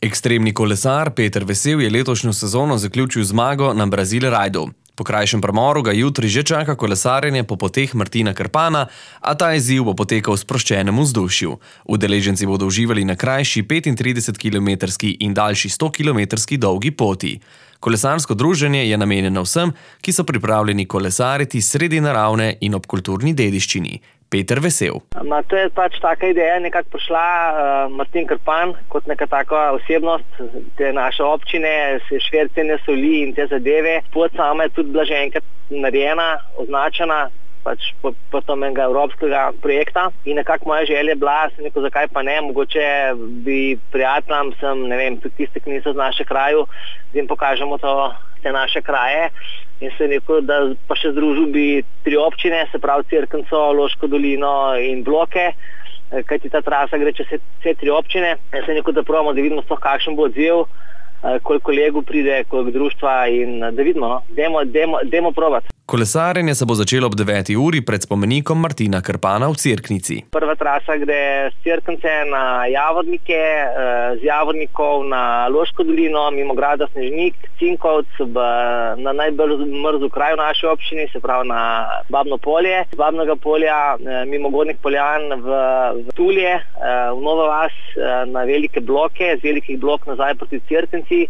Ekstremni kolesar Peter Vesel je letošnjo sezono zaključil zmago na Brazil Rajdu. Po krajšem premoru ga jutri že čaka kolesarjenje po poteh Martina Krpana, a ta izziv bo potekal v sproščenem vzdušju. Udeleženci bodo uživali na krajši 35-kilometrski in daljši 100-kilometrski dolgi poti. Kolesarsko druženje je namenjeno vsem, ki so pripravljeni kolesariti sredi naravne in ob kulturni dediščini. Peter Vesel. To je pač taka ideja nekako prišla, Martin Krpan kot neka taka osebnost te naše občine, švercene soli in te zadeve. Pot sama je tudi bila že enkrat narejena, označena, pač po enega evropskega projekta in nekako moja želja je bila, sem rekel, zakaj pa ne, mogoče bi prijateljem, tudi tiste, ki niso z naše kraju, da jim pokažemo te naše kraje. In se rekel, da pa še združil bi 3 občine, se pravi Cerknico, Loško dolino in Bloke, kajti ta trasa gre čez vse 3 občine. In se rekel, da probamo, da vidimo sploh kakšen bo odziv, koliko kolegov pride, koliko društva in da vidimo, dajmo probati. Kolesarjenje se bo začelo ob 9. uri pred spomenikom Martina Krpana v Cerknici. Prva trasa gre z Cerknice na Javornike, z Javornikov na Loško dolino, mimo grada Snežnik, Cinkovc, na najbolj mrzlu kraju naše občini, se pravi na Babno polje. Z Babnega polja mimo Gornjih Poljan v Tulje, v Novo vas na Velike Bloke, z Velikih Blok nazaj proti Cerknici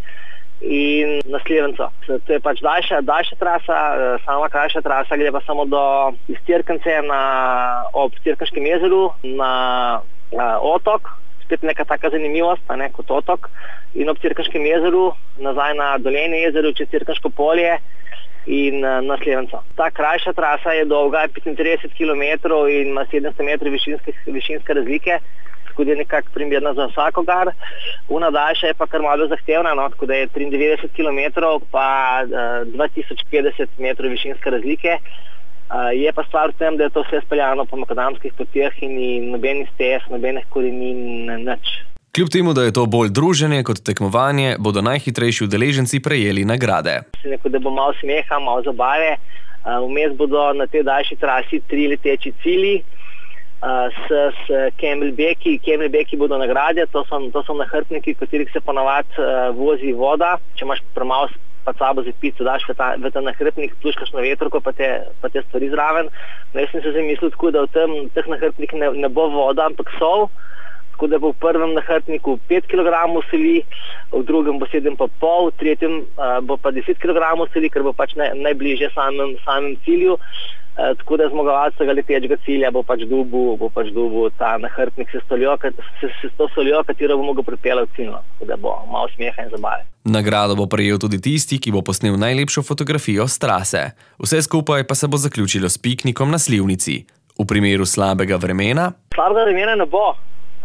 in na Slivenco. To je pač daljša trasa, sama krajša trasa gre pa samo iz Cerknice ob Cerkniškem jezeru na otok, spet neka taka zanimivost, kot otok, in ob Cerkniškem jezeru nazaj na Dolenje jezero, čez Cerkniško polje in na Slivenco. Ta krajša trasa je dolga 35 km in ima 700 metrov višinske razlike, tako da je nekako primerna za vsakogar. Ona daljša je pa kar malo zahtevna, tako da je 93 km pa 2050 metrov višinske razlike. Je pa stvar v tem, da je to vse speljano po makadamskih poteh in nobenih stez, nobenih korenin, nič. Kljub temu, da je to bolj druženje kot tekmovanje, bodo najhitrejši udeleženci prejeli nagrade. Da bo malo smeha, malo zabave. Vmes bodo na tej daljši trasi 3 leteči cilji s Camelbacki. Camelbacki bodo nagrade, to so nahrbtniki, katerih se ponavadi vozi voda. Če imaš premalo pa sabo za pico, daš v ta nahrbtnik, pluškaš na vetrko, pa te stvari zraven. Jaz sem se zamislil tako, da v teh nahrbtnikih ne bo voda, ampak sol. Tako da bo v prvem nahrbtniku 5 kg soli, v drugem bo 7,5, v tretjem bo pa 10 kg soli, ker bo pač najbližje samem cilju. Tako da zmagovalec tega letečega cilja bo pač dobil ta nahrbtnik s to soljo, katero bo mogel pripeljati ciljno. Tako da bo malo smeha in zabave. Nagrado bo prejel tudi tisti, ki bo posnel najlepšo fotografijo s trase. Vse skupaj pa se bo zaključilo s piknikom na Slivnici. V primeru slabega vremena... Slabega vremena ne bo.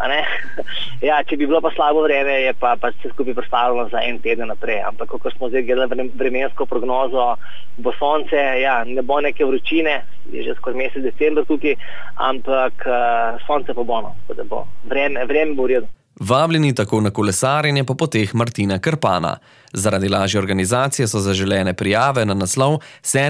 Ja, če bi bilo pa slabo vreme, je pa se skupaj predstavljeno za en teden naprej. Ampak, ko smo zdaj gledali vremensko prognozo, bo sonce, ne bo neke vročine, je že skoraj mesec december tukaj, ampak sonce pa bo, tako da bo vreme bo v redu. Vabljeni tako na kolesarjenje po poteh Martina Krpana. Zaradi lažje organizacije so zaželene prijave na naslov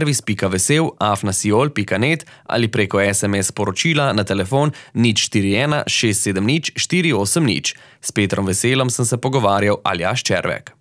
servis.vesel@siol.net ali preko SMS sporočila na telefon 041 670 480. S Petrom Veselom sem se pogovarjal Aljaž Červek.